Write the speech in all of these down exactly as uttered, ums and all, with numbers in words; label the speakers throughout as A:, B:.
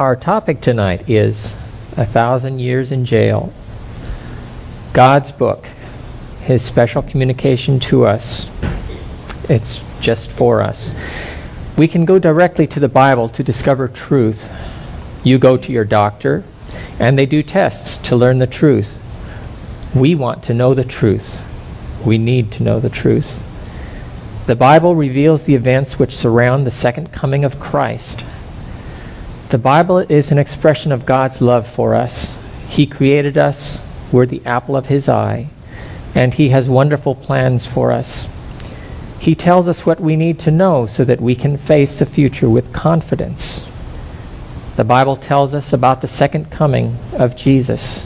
A: Our topic tonight is A Thousand Years in Jail. God's book, His special communication to us. It's just for us. We can go directly to the Bible to discover truth. You go to your doctor, and they do tests to learn the truth. We want to know the truth. We need to know the truth. The Bible reveals the events which surround the second coming of Christ. The Bible is an expression of God's love for us. He created us. We're the apple of His eye. And He has wonderful plans for us. He tells us what we need to know so that we can face the future with confidence. The Bible tells us about the second coming of Jesus.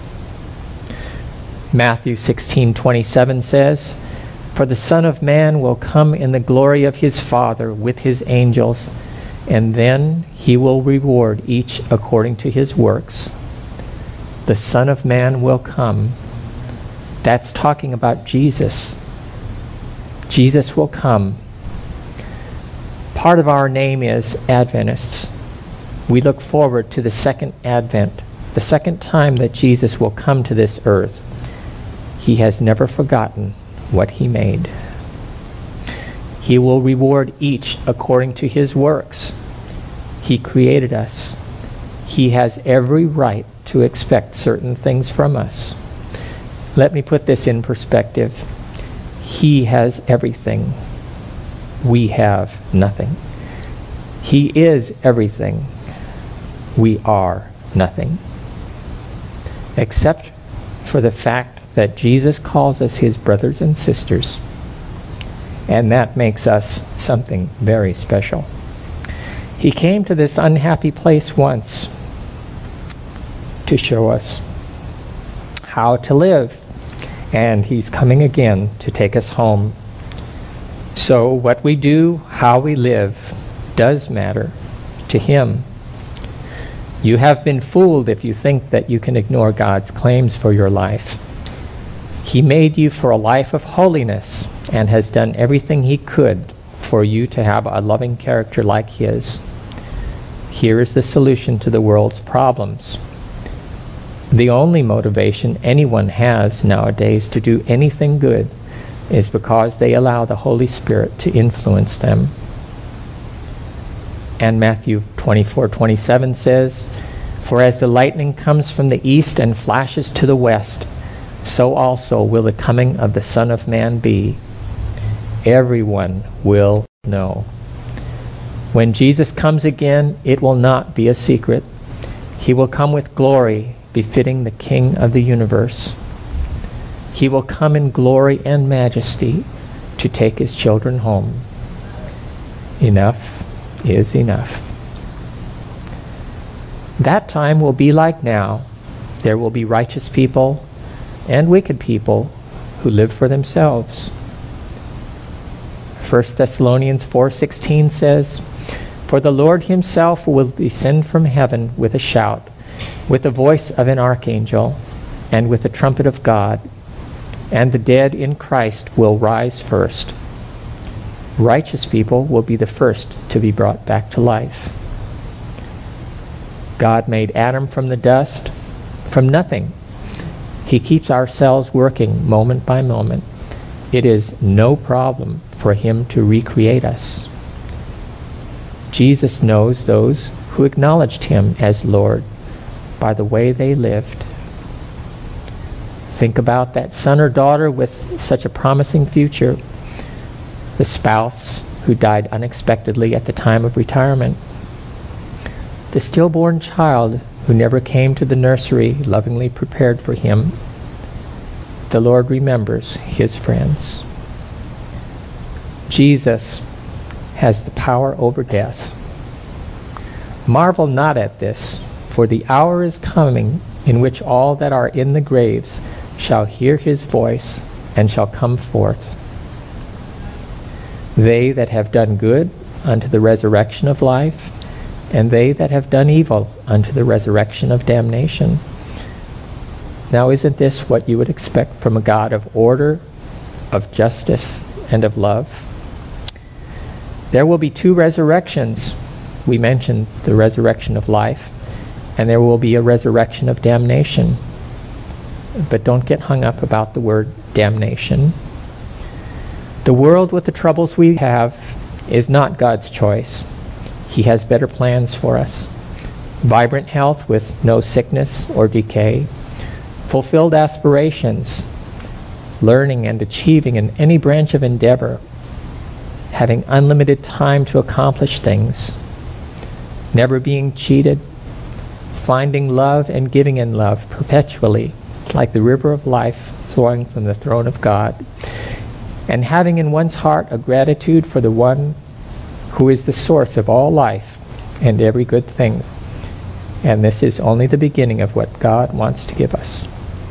A: Matthew sixteen twenty-seven says, "For the Son of Man will come in the glory of His Father with His angels, and then He will reward each according to his works." The Son of Man will come. That's talking about Jesus. Jesus will come. Part of our name is Adventists. We look forward to the second advent, the second time that Jesus will come to this earth. He has never forgotten what He made. He will reward each according to his works. He created us. He has every right to expect certain things from us. Let me put this in perspective. He has everything. We have nothing. He is everything. We are nothing. Except for the fact that Jesus calls us His brothers and sisters. And that makes us something very special. He came to this unhappy place once to show us how to live. And He's coming again to take us home. So what we do, how we live, does matter to Him. You have been fooled if you think that you can ignore God's claims for your life. He made you for a life of holiness and has done everything He could for you to have a loving character like His. Here is the solution to the world's problems. The only motivation anyone has nowadays to do anything good is because they allow the Holy Spirit to influence them. And Matthew twenty-four twenty-seven says, "For as the lightning comes from the east and flashes to the west, so also will the coming of the Son of Man be." Everyone will know. When Jesus comes again, it will not be a secret. He will come with glory befitting the King of the universe. He will come in glory and majesty to take His children home. Enough is enough. That time will be like now. There will be righteous people and wicked people who live for themselves. First Thessalonians four sixteen says, "For the Lord Himself will descend from heaven with a shout, with the voice of an archangel, and with the trumpet of God, and the dead in Christ will rise first. Righteous people will be the first to be brought back to life." God made Adam from the dust, from nothing. He keeps our cells working moment by moment. It is no problem for Him to recreate us. Jesus knows those who acknowledged Him as Lord by the way they lived. Think about that son or daughter with such a promising future, the spouse who died unexpectedly at the time of retirement, the stillborn child who never came to the nursery lovingly prepared for him. The Lord remembers His friends. Jesus has the power over death. Marvel not at this, for the hour is coming in which all that are in the graves shall hear His voice and shall come forth. They that have done good unto the resurrection of life, and they that have done evil unto the resurrection of damnation. Now isn't this what you would expect from a God of order, of justice, and of love? There will be two resurrections. we mentioned the resurrection of life, and there will be a resurrection of damnation. But don't get hung up about the word damnation. The world with the troubles we have is not God's choice. He has better plans for us. Vibrant health with no sickness or decay, fulfilled aspirations, learning and achieving in any branch of endeavor, having unlimited time to accomplish things, never being cheated, finding love and giving in love perpetually, like the river of life flowing from the throne of God, and having in one's heart a gratitude for the one who is the source of all life and every good thing. And this is only the beginning of what God wants to give us.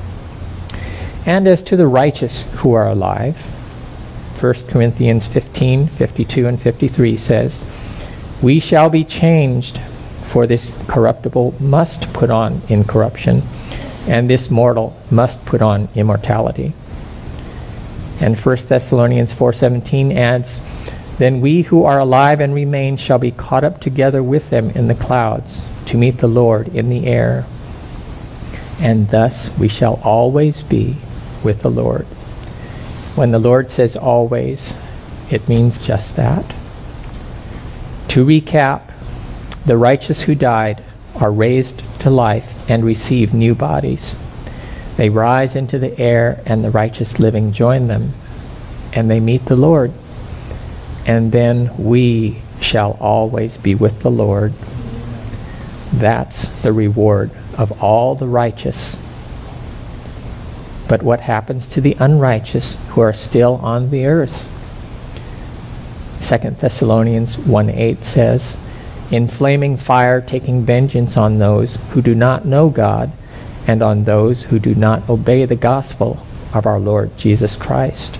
A: And as to the righteous who are alive, First Corinthians fifteen, fifty-two and fifty-three says, "We shall be changed, for this corruptible must put on incorruption, and this mortal must put on immortality." And First Thessalonians four seventeen adds, "Then we who are alive and remain shall be caught up together with them in the clouds to meet the Lord in the air. And thus we shall always be with the Lord." When the Lord says always, it means just that. To recap, the righteous who died are raised to life and receive new bodies. They rise into the air, and the righteous living join them, and they meet the Lord. And then we shall always be with the Lord. That's the reward of all the righteous. But what happens to the unrighteous who are still on the earth? Second Thessalonians one eight says, "In flaming fire taking vengeance on those who do not know God and on those who do not obey the gospel of our Lord Jesus Christ."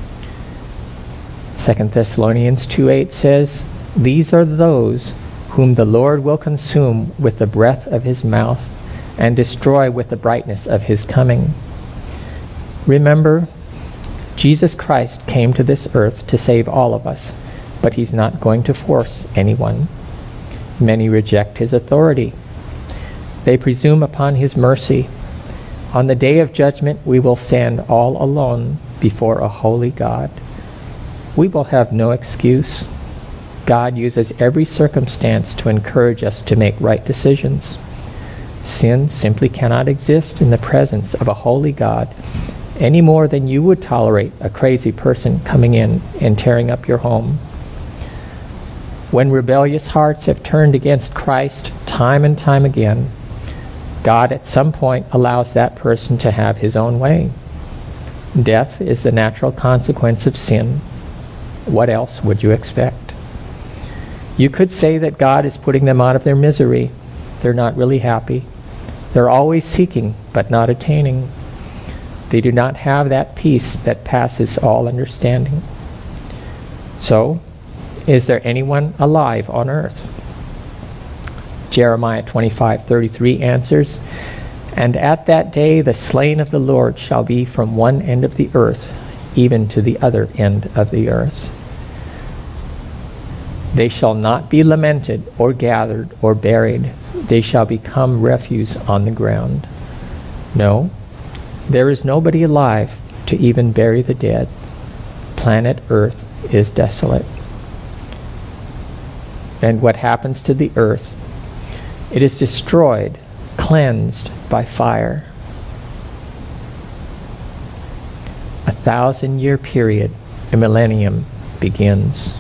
A: Second Thessalonians two eight says, "These are those whom the Lord will consume with the breath of his mouth and destroy with the brightness of his coming." Remember, Jesus Christ came to this earth to save all of us, but he's not going to force anyone. Many reject his authority. They presume upon his mercy. On the day of judgment, we will stand all alone before a holy God. We will have no excuse. God uses every circumstance to encourage us to make right decisions. Sin simply cannot exist in the presence of a holy God any more than you would tolerate a crazy person coming in and tearing up your home. When rebellious hearts have turned against Christ time and time again, God at some point allows that person to have his own way. Death is the natural consequence of sin. What else would you expect? You could say that God is putting them out of their misery. They're not really happy. They're always seeking, but not attaining. They do not have that peace that passes all understanding. So, is there anyone alive on earth? Jeremiah twenty-five thirty-three answers, "And at that day the slain of the Lord shall be from one end of the earth, even to the other end of the earth. They shall not be lamented or gathered or buried. They shall become refuse on the ground." No, there is nobody alive to even bury the dead. Planet Earth is desolate. And what happens to the earth? It is destroyed, cleansed by fire. A thousand year period, a millennium, begins.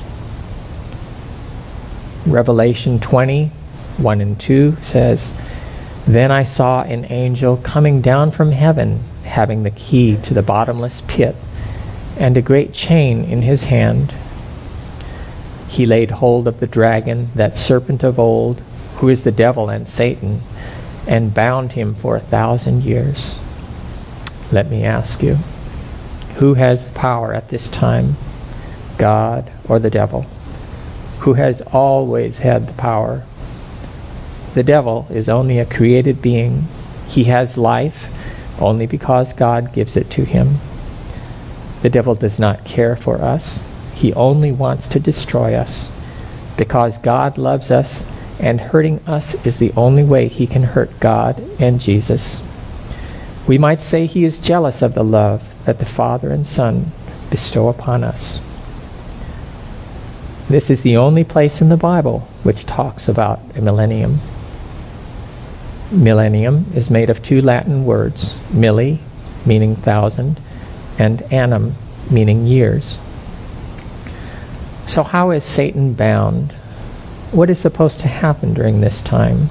A: Revelation twenty, one and two says, "Then I saw an angel coming down from heaven, having the key to the bottomless pit, and a great chain in his hand. He laid hold of the dragon, that serpent of old, who is the devil and Satan, and bound him for a thousand years." Let me ask you, who has power at this time? God or the devil? Who has always had the power? The devil is only a created being. He has life only because God gives it to him. The devil does not care for us. He only wants to destroy us. because God loves us, and hurting us is the only way he can hurt God and Jesus. We might say he is jealous of the love that the Father and Son bestow upon us. This is the only place in the Bible which talks about a millennium. Millennium is made of two Latin words, milli, meaning thousand, and annum, meaning years. So how is Satan bound? What is supposed to happen during this time?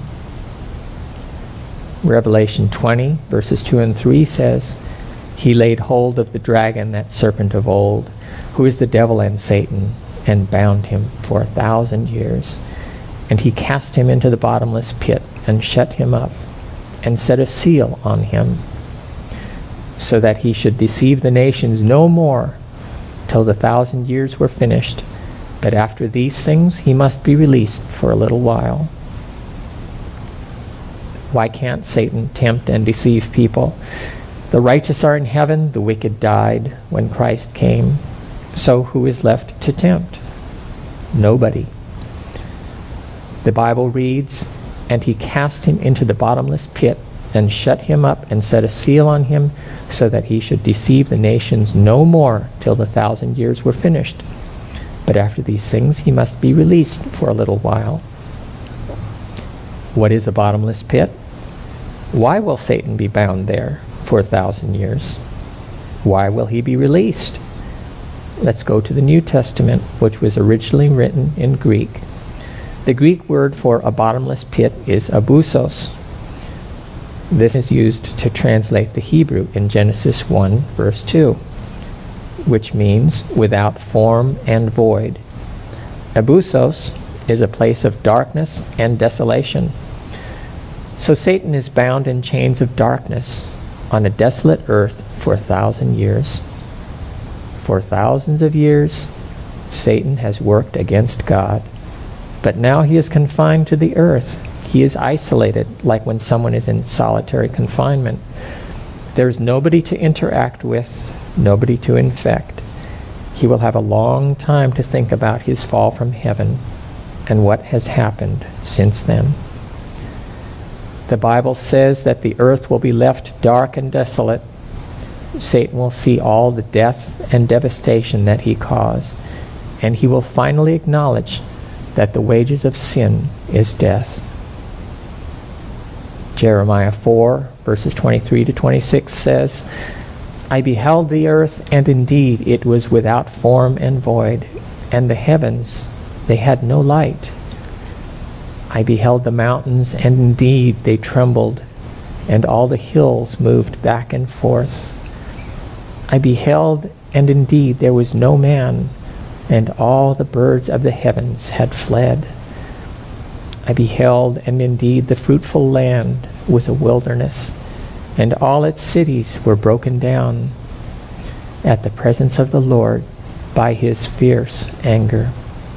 A: Revelation twenty, verses two and three says, "He laid hold of the dragon, that serpent of old, who is the devil and Satan, and bound him for a thousand years. And he cast him into the bottomless pit, and shut him up, and set a seal on him, so that he should deceive the nations no more, till the thousand years were finished. But after these things he must be released for a little while." Why can't Satan tempt and deceive people? The righteous are in heaven, the wicked died when Christ came. So who is left to tempt? Nobody. The Bible reads, "And he cast him into the bottomless pit, and shut him up, and set a seal on him, so that he should deceive the nations no more till the thousand years were finished. But after these things he must be released for a little while." What is a bottomless pit? Why will Satan be bound there for a thousand years? Why will he be released? Let's go to the New Testament, which was originally written in Greek. The Greek word for a bottomless pit is abusos. This is used to translate the Hebrew in Genesis one, verse two, which means without form and void. Abusos is a place of darkness and desolation. So Satan is bound in chains of darkness on a desolate earth for a thousand years. For thousands of years, Satan has worked against God. But now he is confined to the earth. He is isolated, like when someone is in solitary confinement. There's nobody to interact with, nobody to infect. He will have a long time to think about his fall from heaven and what has happened since then. The Bible says that the earth will be left dark and desolate. Satan will see all the death and devastation that he caused, and he will finally acknowledge that the wages of sin is death. Jeremiah four, verses twenty-three to twenty-six says, "I beheld the earth, and indeed it was without form and void, and the heavens, they had no light. I beheld the mountains, and indeed they trembled, and all the hills moved back and forth. I beheld, and indeed there was no man, and all the birds of the heavens had fled. I beheld, and indeed the fruitful land was a wilderness, and all its cities were broken down at the presence of the Lord by his fierce anger."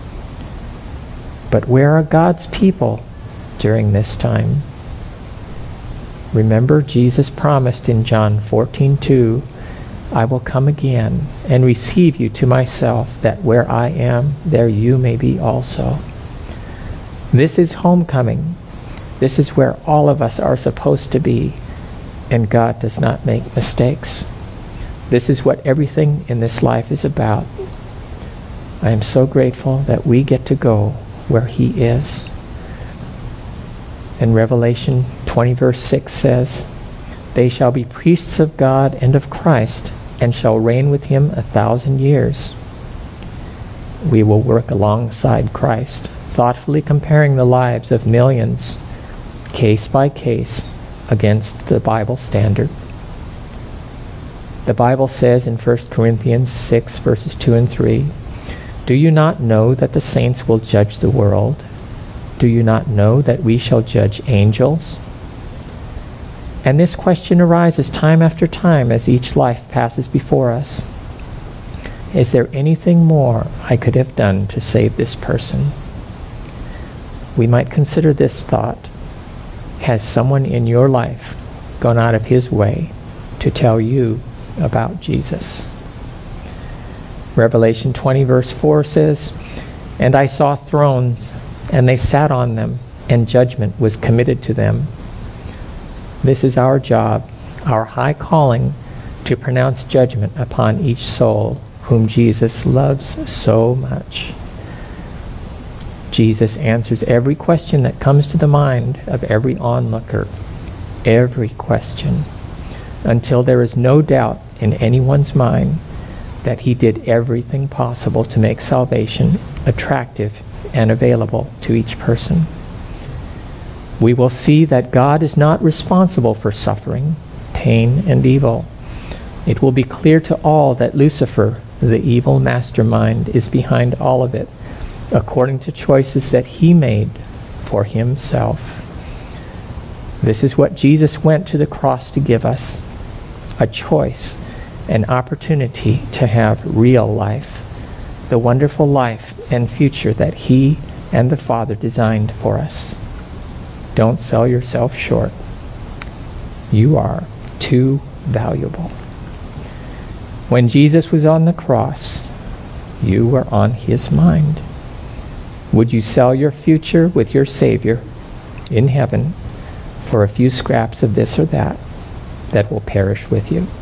A: But where are God's people during this time? Remember, Jesus promised in John fourteen two, "I will come again and receive you to myself, that where I am, there you may be also." This is homecoming. This is where all of us are supposed to be, and God does not make mistakes. This is what everything in this life is about. I am so grateful that we get to go where he is. And Revelation twenty verse six says, "They shall be priests of God and of Christ, and shall reign with him a thousand years." We will work alongside Christ, thoughtfully comparing the lives of millions, case by case, against the Bible standard. The Bible says in First Corinthians six, verses two and three, "Do you not know that the saints will judge the world? Do you not know that we shall judge angels?" And this question arises time after time as each life passes before us. Is there anything more I could have done to save this person? We might consider this thought. Has someone in your life gone out of his way to tell you about Jesus? Revelation twenty verse four says, And I saw thrones, and they sat on them, and judgment was committed to them. This is our job, our high calling, to pronounce judgment upon each soul whom Jesus loves so much. Jesus answers every question that comes to the mind of every onlooker, every question, until there is no doubt in anyone's mind that he did everything possible to make salvation attractive and available to each person. We will see that God is not responsible for suffering, pain, and evil. It will be clear to all that Lucifer, the evil mastermind, is behind all of it, according to choices that he made for himself. This is what Jesus went to the cross to give us, a choice, an opportunity to have real life, the wonderful life and future that he and the Father designed for us. Don't sell yourself short. You are too valuable. When Jesus was on the cross, you were on his mind. Would you sell your future with your Savior in heaven for a few scraps of this or that that will perish with you?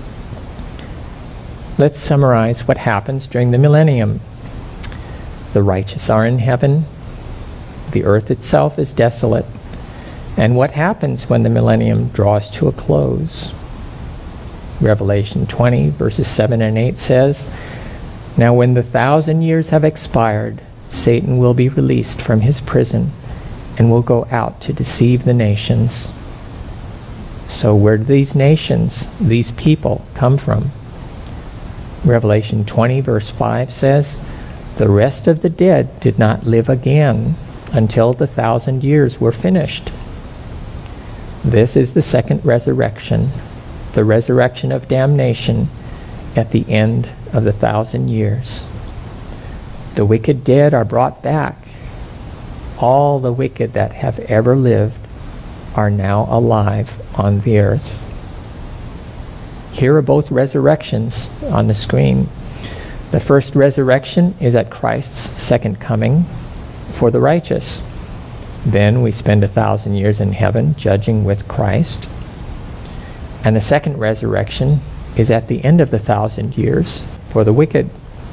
A: Let's summarize what happens during the millennium. The righteous are in heaven. The earth itself is desolate. And what happens when the millennium draws to a close? Revelation twenty, verses seven and eight says, "Now when the thousand years have expired, Satan will be released from his prison and will go out to deceive the nations." So where do these nations, these people, come from? Revelation twenty, verse five says, "The rest of the dead did not live again until the thousand years were finished." This is the second resurrection, the resurrection of damnation at the end of the thousand years. The wicked dead are brought back. All the wicked that have ever lived are now alive on the earth. Here are both resurrections on the screen. The first resurrection is at Christ's second coming for the righteous. Then we spend a thousand years in heaven judging with Christ. And the second resurrection is at the end of the thousand years for the wicked.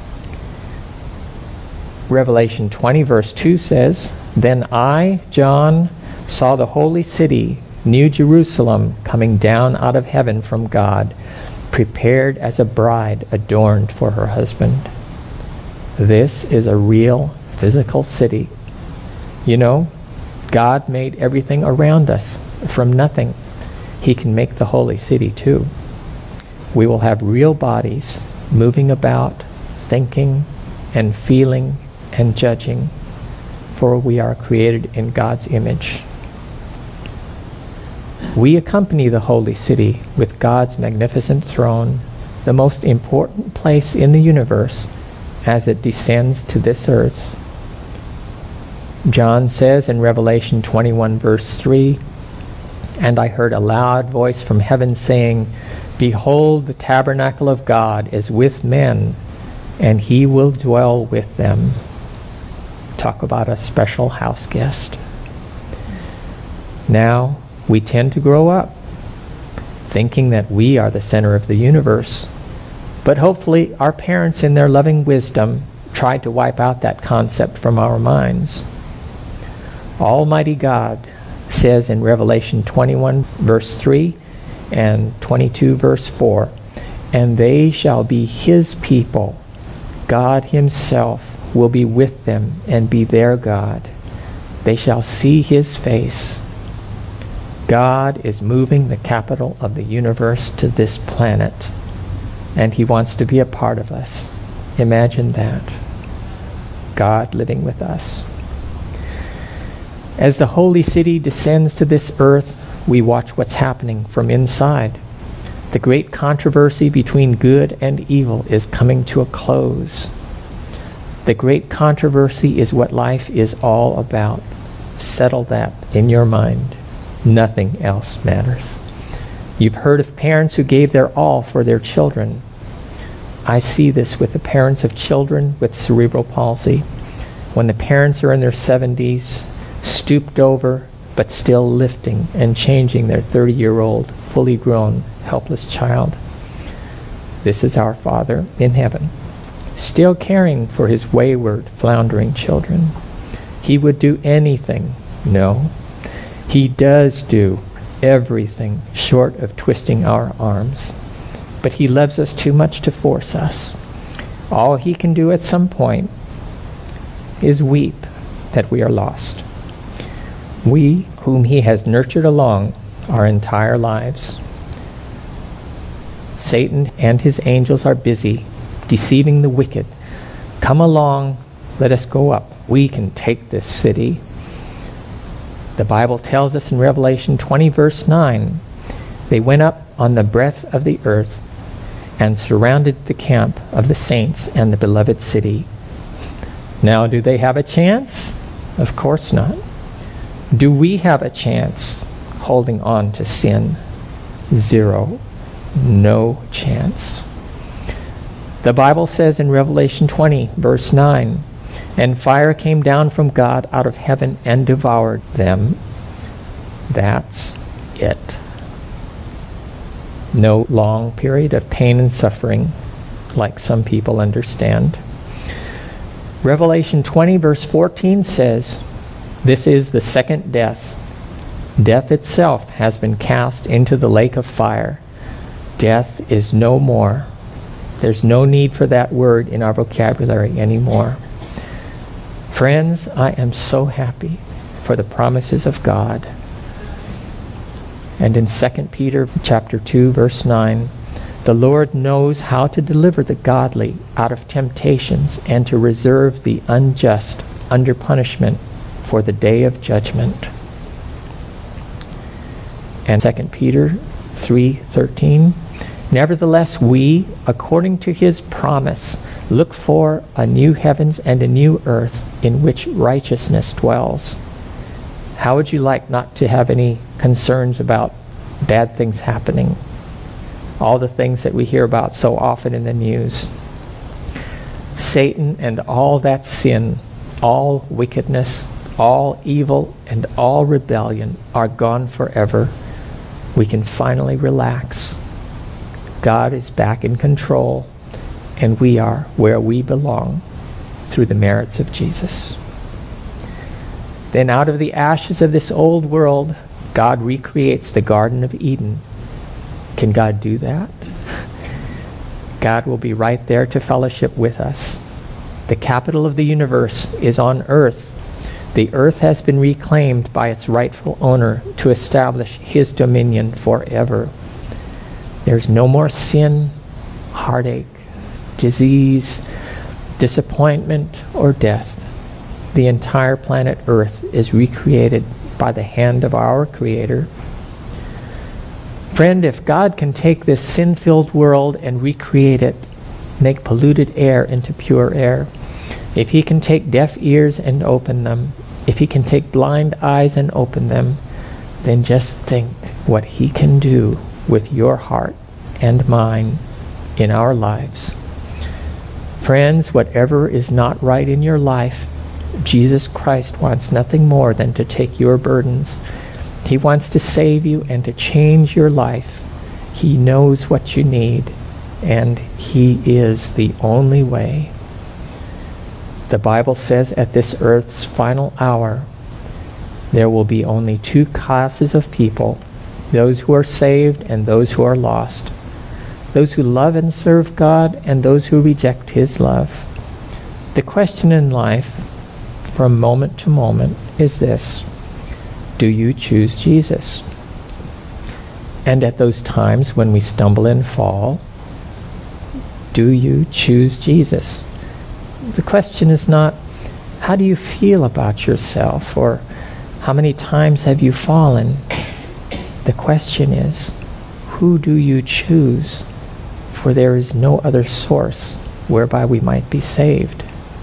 A: Revelation twenty, verse two says, "Then I, John, saw the holy city, New Jerusalem, coming down out of heaven from God, prepared as a bride adorned for her husband." This is a real physical city. You know, God made everything around us from nothing. He can make the holy city too. We will have real bodies moving about, thinking and feeling and judging, for we are created in God's image. We accompany the holy city with God's magnificent throne, the most important place in the universe, as it descends to this earth. John says in Revelation twenty-one, verse three, "And I heard a loud voice from heaven saying, 'Behold, the tabernacle of God is with men, and he will dwell with them.'" Talk about a special house guest. Now, we tend to grow up thinking that we are the center of the universe. But hopefully our parents in their loving wisdom tried to wipe out that concept from our minds. Almighty God says in Revelation twenty-one, verse three and twenty-two, verse four, "And they shall be his people. God himself will be with them and be their God. They shall see his face." God is moving the capital of the universe to this planet, and he wants to be a part of us. Imagine that. God living with us. As the holy city descends to this earth, we watch what's happening from inside. The great controversy between good and evil is coming to a close. The great controversy is what life is all about. Settle that in your mind. Nothing else matters. You've heard of parents who gave their all for their children. I see this with the parents of children with cerebral palsy. when the parents are in their seventies, stooped over, but still lifting and changing their thirty-year-old, fully grown, helpless child. This is our Father in heaven, still caring for his wayward, floundering children. He would do anything. No, he does do everything short of twisting our arms. But he loves us too much to force us. All he can do at some point is weep that we are lost. We, whom he has nurtured along our entire lives. Satan and his angels are busy deceiving the wicked. Come along, let us go up. We can take this city. The Bible tells us in Revelation twenty, verse nine, they went up on the breadth of the earth and surrounded the camp of the saints and the beloved city. Now, do they have a chance? Of course not. Do we have a chance holding on to sin? Zero. No chance. The Bible says in Revelation twenty, verse nine, and fire came down from God out of heaven and devoured them. That's it. No long period of pain and suffering like some people understand. Revelation twenty, verse fourteen says, this is the second death. Death itself has been cast into the lake of fire. Death is no more. There's no need for that word in our vocabulary anymore. Friends, I am so happy for the promises of God. And in Second Peter chapter two, verse nine, the Lord knows how to deliver the godly out of temptations and to reserve the unjust under punishment for the day of judgment. And Second Peter three thirteen, nevertheless we, according to his promise, look for a new heavens and a new earth in which righteousness dwells. How would you like not to have any concerns about bad things happening? All the things that we hear about so often in the news. Satan and all that sin, all wickedness, all evil, and all rebellion are gone forever. We can finally relax. God is back in control, and we are where we belong through the merits of Jesus. Then out of the ashes of this old world, God recreates the Garden of Eden. Can God do that? God will be right there to fellowship with us. The capital of the universe is on earth. The earth has been reclaimed by its rightful owner to establish his dominion forever. There's no more sin, heartache, disease, disappointment, or death. The entire planet Earth is recreated by the hand of our Creator. Friend, if God can take this sin-filled world and recreate it, make polluted air into pure air, if he can take deaf ears and open them, if he can take blind eyes and open them, then just think what he can do with your heart and mine in our lives. Friends, whatever is not right in your life, Jesus Christ wants nothing more than to take your burdens. He wants to save you and to change your life. He knows what you need, and he is the only way. The Bible says at this earth's final hour, there will be only two classes of people, those who are saved and those who are lost, those who love and serve God and those who reject his love. The question in life, from moment to moment, is this: do you choose Jesus? And at those times when we stumble and fall, do you choose Jesus? The question is not, how do you feel about yourself, or how many times have you fallen? The question is, who do you choose? For there is no other source whereby we might be saved.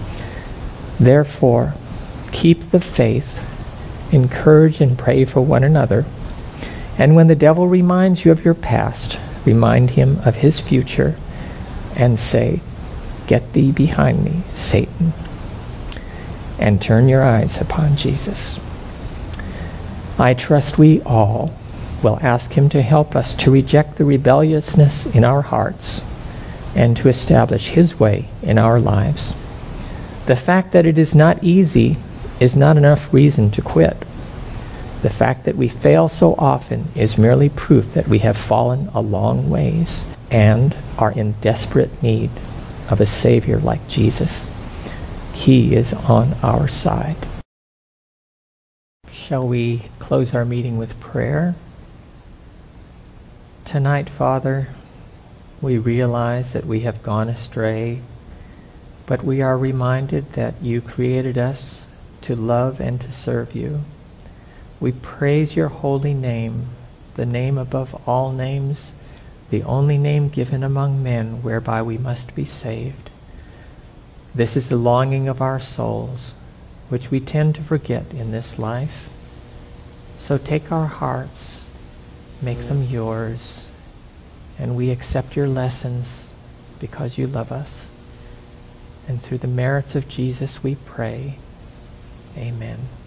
A: Therefore, keep the faith, encourage and pray for one another, and when the devil reminds you of your past, remind him of his future, and say, "Get thee behind me, Satan." and turn your eyes upon Jesus. I trust we all will ask him to help us to reject the rebelliousness in our hearts and to establish his way in our lives. The fact that it is not easy is not enough reason to quit. The fact that we fail so often is merely proof that we have fallen a long ways and are in desperate need of a Savior like Jesus. He is on our side. Shall we close our meeting with prayer? Tonight, Father, we realize that we have gone astray, but we are reminded that you created us to love and to serve you. We praise your holy name, the name above all names, the only name given among men whereby we must be saved. This is the longing of our souls, which we tend to forget in this life. So take our hearts, make them yours, and we accept your lessons because you love us. And through the merits of Jesus we pray. Amen.